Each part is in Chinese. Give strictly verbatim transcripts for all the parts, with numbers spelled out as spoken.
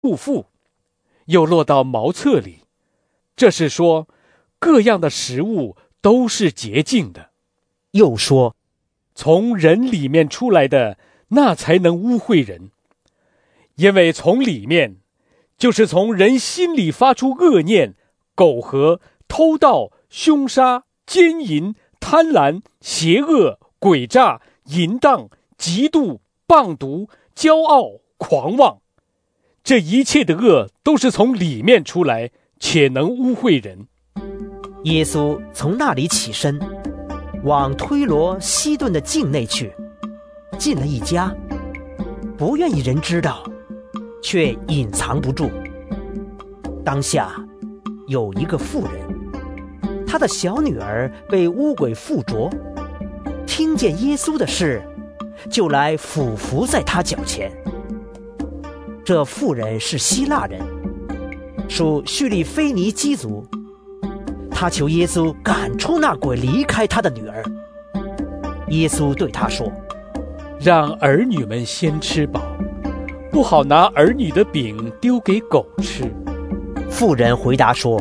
肚腹，又落到茅厕里。这是说，各样的食物都是洁净的。 又说， 从人里面出来的，那才能污秽人。因为从里面，就是从人心里发出恶念、苟合、偷盗、凶杀、奸淫、贪婪、邪恶、诡诈、淫荡、嫉妒、谤毒、骄傲、狂妄。这一切的恶都是从里面出来，且能污秽人。 耶稣从那里起身，往推罗西顿的境内去，进了一家，不愿意人知道，却隐藏不住。当下有一个妇人，她的小女儿被污鬼附着，听见耶稣的事，就来俯伏在他脚前。这妇人是希腊人，属叙利菲尼基族。他求耶稣赶出那鬼，离开他的女儿。耶稣对他说， 让儿女们先吃饱，不好拿儿女的饼丢给狗吃。 妇人回答说，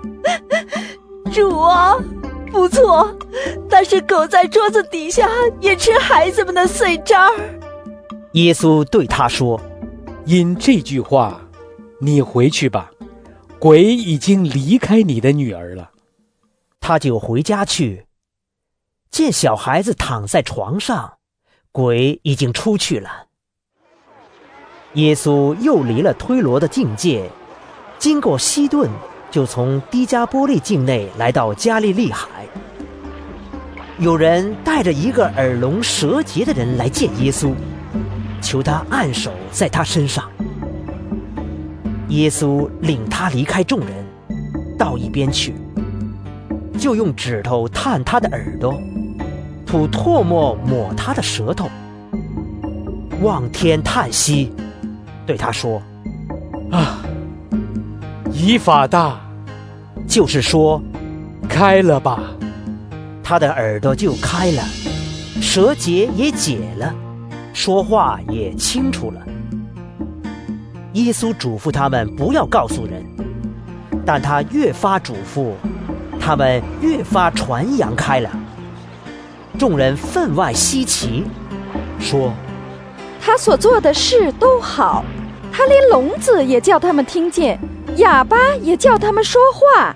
主啊，不错，但是狗在桌子底下也吃孩子们的碎渣儿。 耶稣对他说， 因这句话，你回去吧，鬼已经离开你的女儿了。 他就回家去，见小孩子躺在床上，鬼已经出去了。耶稣又离了推罗的境界，经过西顿，就从低加波利境内来到加利利海。有人带着一个耳聋舌结的人来见耶稣，求他按手在他身上。耶稣领他离开众人，到一边去，就用指头探他的耳朵，吐唾沫抹他的舌头，望天叹息，对他说， 啊，以法大， 就是说， 开了吧。 他的耳朵就开了，舌结也解了，说话也清楚了。耶稣嘱咐他们不要告诉人，但他越发嘱咐，他们越发传扬开了。众人分外稀奇，说， 他所做的事都好，他连聋子也叫他们听见，哑巴也叫他们说话。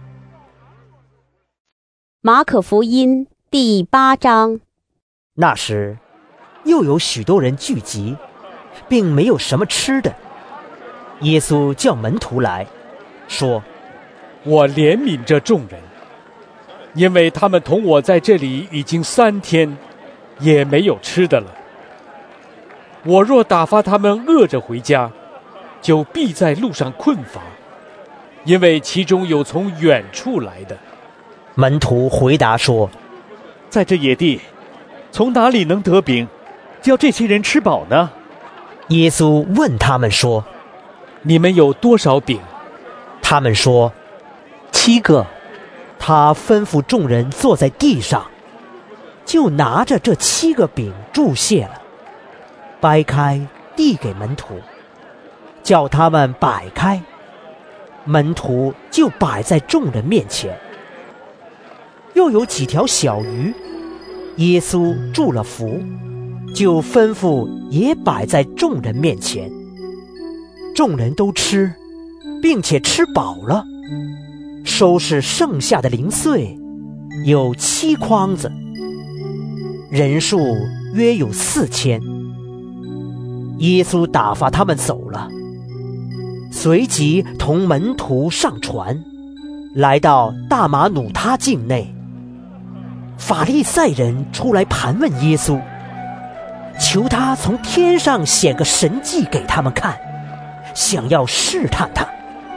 马可福音第八章。 那时，又有许多人聚集，并没有什么吃的。耶稣叫门徒来，说， 我怜悯这众人，因为他们同我在这里已经三天，也没有吃的了。我若打发他们饿着回家，就必在路上困乏，因为其中有从远处来的。 门徒回答说， 在这野地，从哪里能得饼，叫这些人吃饱呢？ 耶稣问他们说， 你们有多少饼？ 他们说，七个。他吩咐众人坐在地上，就拿着这七个饼注谢了，掰开递给门徒，叫他们摆开，门徒就摆在众人面前。又有几条小鱼，耶稣祝了福，就吩咐也摆在众人面前。众人都吃，并且吃饱了，收拾剩下的零碎，有七筐子，人数约有四千。耶稣打发他们走了，随即同门徒上船，来到大马努他境内。法利赛人出来盘问耶稣，求他从天上显个神迹给他们看，想要试探他。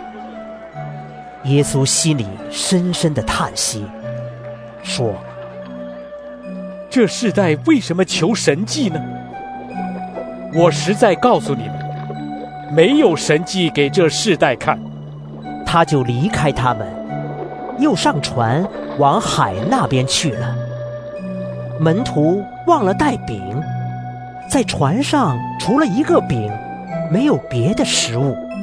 耶稣心里深深的叹息，说， 这世代为什么求神迹呢？我实在告诉你们，没有神迹给这世代看。 他就离开他们，又上船往海那边去了。门徒忘了带饼，在船上除了一个饼，没有别的食物。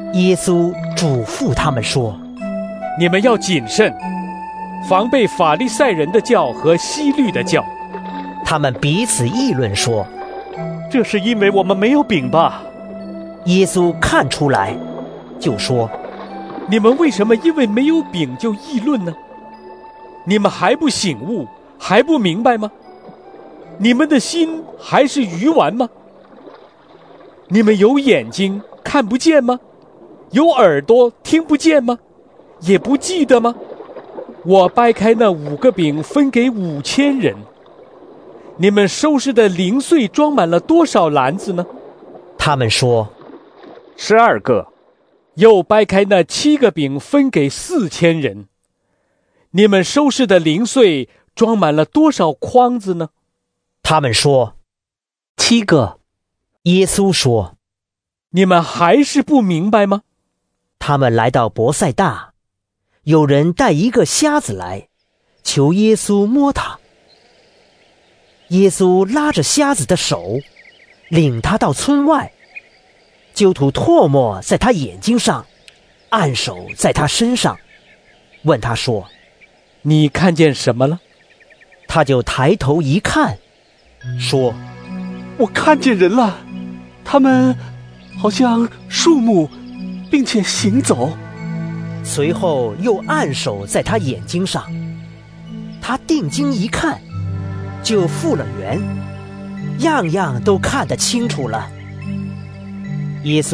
耶稣嘱咐他们说： 你们要谨慎，防备法利赛人的教和希律的教。 他们彼此议论说： 这是因为我们没有饼吧？ 耶稣看出来，就说： 你们为什么因为没有饼就议论呢？你们还不醒悟，还不明白吗？你们的心还是鱼丸吗？你们有眼睛看不见吗？有耳朵听不见吗？也不记得吗？我掰开那五个饼分给五千人，你们收拾的零碎装满了多少篮子呢？ 他们说： 十二个。 又掰开那七个饼分给四千人，你们收拾的零碎装满了多少筐子呢？ 他们说：七个。耶稣说： 你们还是不明白吗？ 他们来到伯赛大，有人带一个瞎子来，求耶稣摸他。耶稣拉着瞎子的手，领他到村外，就吐唾沫在他眼睛上，按手在他身上，问他说： 你看见什么了？ 他就抬头一看，说： 我看见人了，他们好像树木，并且行走。 随后又按手在他眼睛上，他定睛一看，就复了原，样样都看得清楚了。耶稣